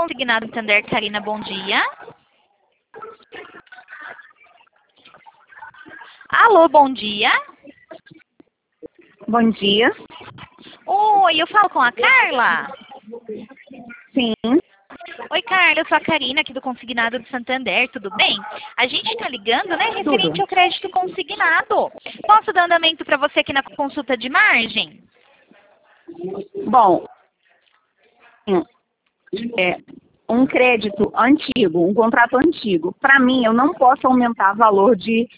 Consignado Santander, Karina, bom dia. Alô, bom dia. Bom dia. Oi, eu falo com a Carla? Sim. Oi, Carla, eu sou a Karina aqui do Consignado do Santander, tudo bem? A gente está ligando, né, referente Tudo. ao crédito consignado. Posso dar andamento para você aqui na consulta de margem? Bom, é um crédito antigo, um contrato antigo. Para mim, eu não posso aumentar valor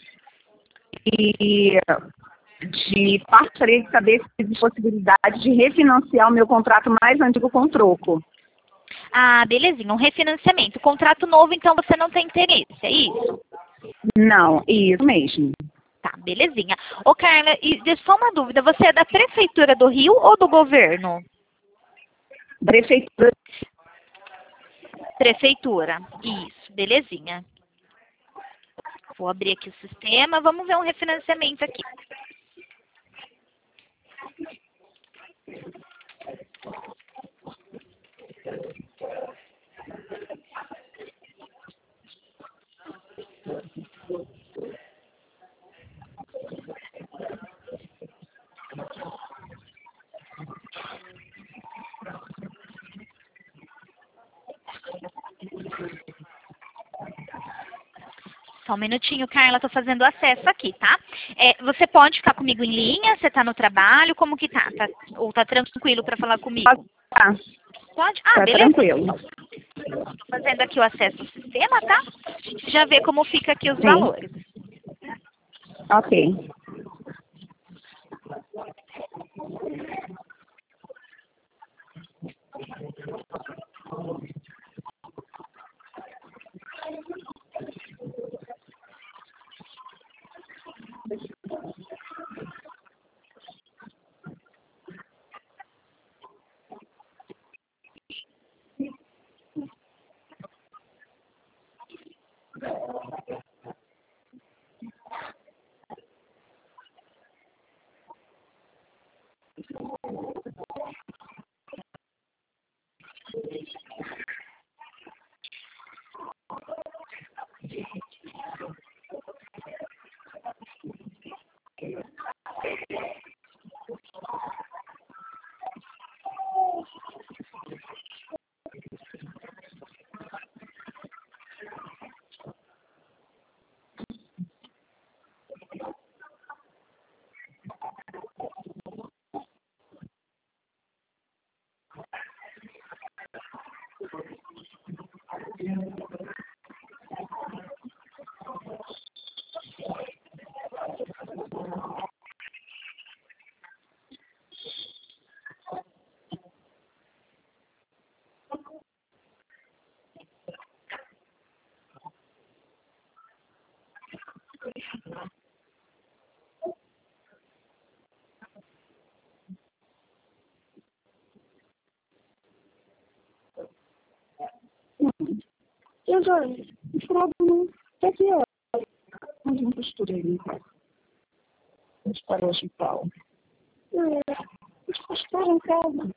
de gostaria de saber se existe possibilidade de refinanciar o meu contrato mais antigo com troco. Ah, belezinha, um refinanciamento. Contrato novo, então você não tem interesse, é isso? Não, isso mesmo. Tá, belezinha. Ô, Carla, e só uma dúvida, você é da Prefeitura do Rio ou do governo? Prefeitura. Prefeitura, isso, belezinha. Vou abrir aqui o sistema, vamos ver um refinanciamento aqui. Só um minutinho, Carla, tô fazendo acesso aqui, tá? Você pode ficar comigo em linha? Você tá no trabalho? Como que tá? Ou tá tranquilo para falar comigo? Tá, Pode? Ah, tá beleza. tranquilo. Tô fazendo aqui o acesso ao sistema, tá? A gente já vê como fica aqui os Sim. valores. Ok. Eu já escrevo no TCO. Mas não costurei em casa. Vamos para o hospital. Eles costuram em casa.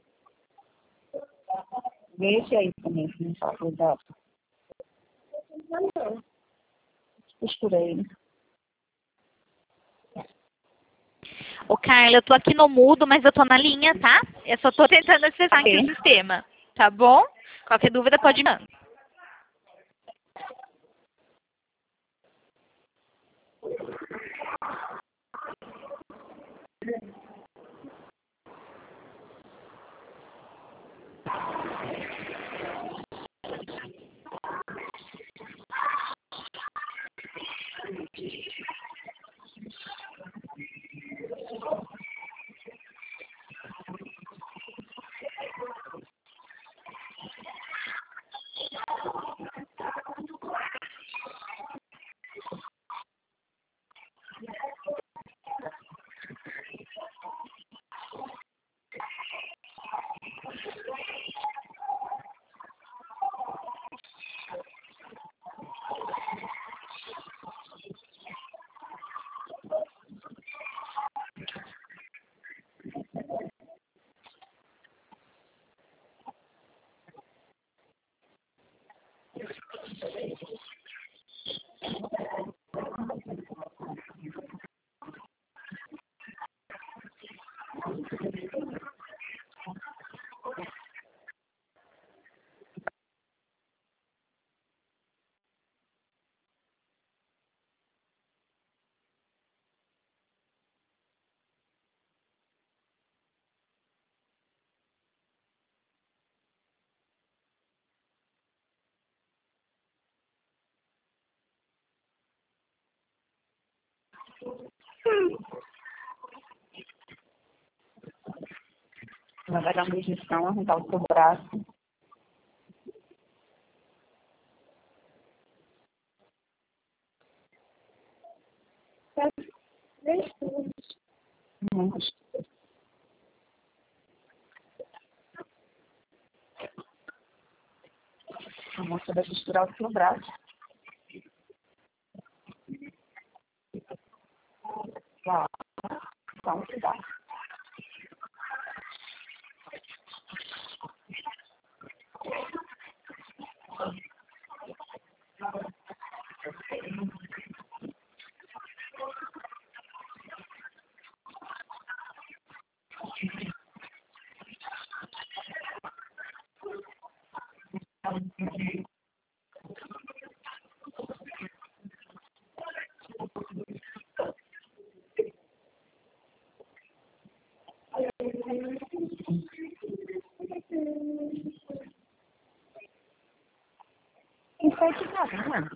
Deixa aí também, se não sabe o dado. Costurei. Ô, Carla, eu tô aqui no mudo, mas eu tô na linha, tá? Eu só tô tentando acessar aqui o sistema, tá bom? Qualquer dúvida pode mandar. Ela vai dar uma injeção, arrancar o seu braço. A moça vai costurar o seu braço. Lá, dá um pedaço. Isso aí que tá, né?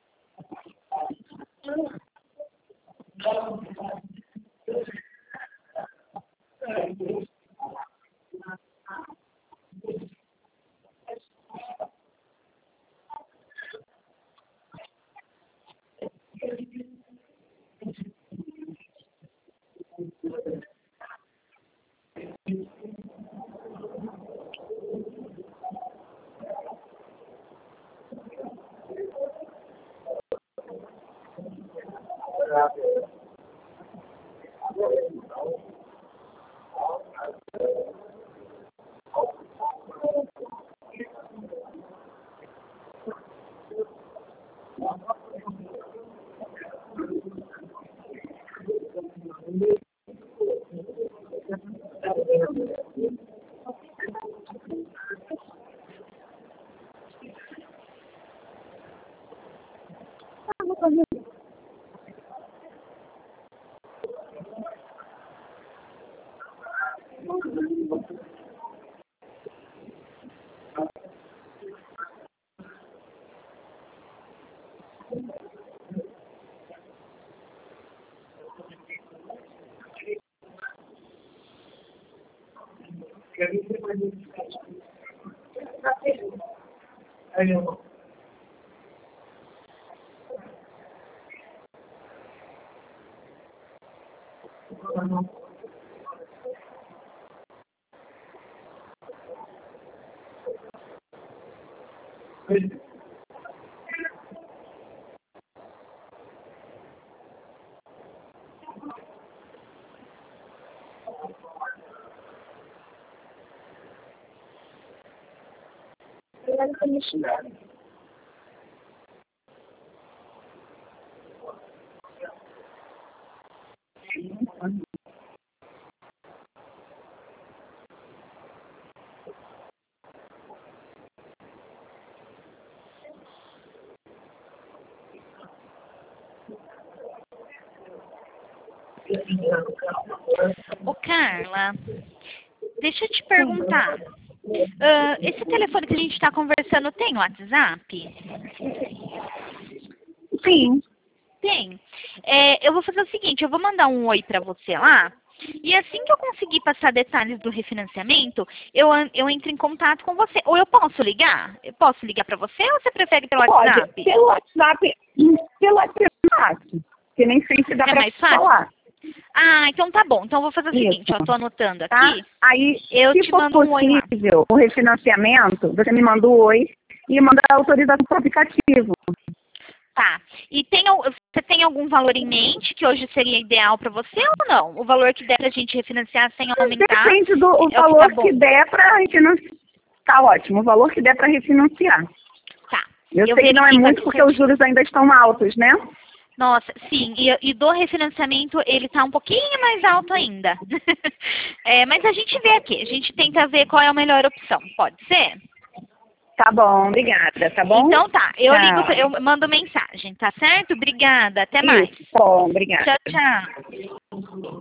Ô, Carla, deixa eu te perguntar. Esse telefone que a gente está conversando tem WhatsApp? Sim. Tem. Eu vou fazer o seguinte, eu vou mandar um oi para você lá, e assim que eu conseguir passar detalhes do refinanciamento, eu entro em contato com você. Ou eu posso ligar? Eu posso ligar para você ou você prefere pelo WhatsApp? Pode. Pelo WhatsApp é fácil. Que nem sempre dá É pra mais fácil? falar. Ah, então tá bom. Então eu vou fazer o Isso. seguinte, ó, tô anotando Tá? aqui. Aí, Eu se te for mando um oi lá. possível o refinanciamento, você me manda o oi e manda a autorização para o aplicativo. Tá. E você tem algum valor em mente que hoje seria ideal para você ou não? O valor que der pra gente refinanciar sem aumentar? Depende do é o valor que tá que bom. der para refinanciar. Tá ótimo, o valor que der para refinanciar. Tá. Eu sei que não é verifico muito aqui porque os juros ainda estão altos, né? Nossa, sim, e do refinanciamento ele tá um pouquinho mais alto ainda. Mas a gente vê aqui, a gente tenta ver qual é a melhor opção, pode ser? Tá bom, obrigada, tá bom? Então tá, eu Tchau. ligo, eu mando mensagem, tá certo? Obrigada, até mais. Isso, tá bom, obrigada. Tchau, tchau.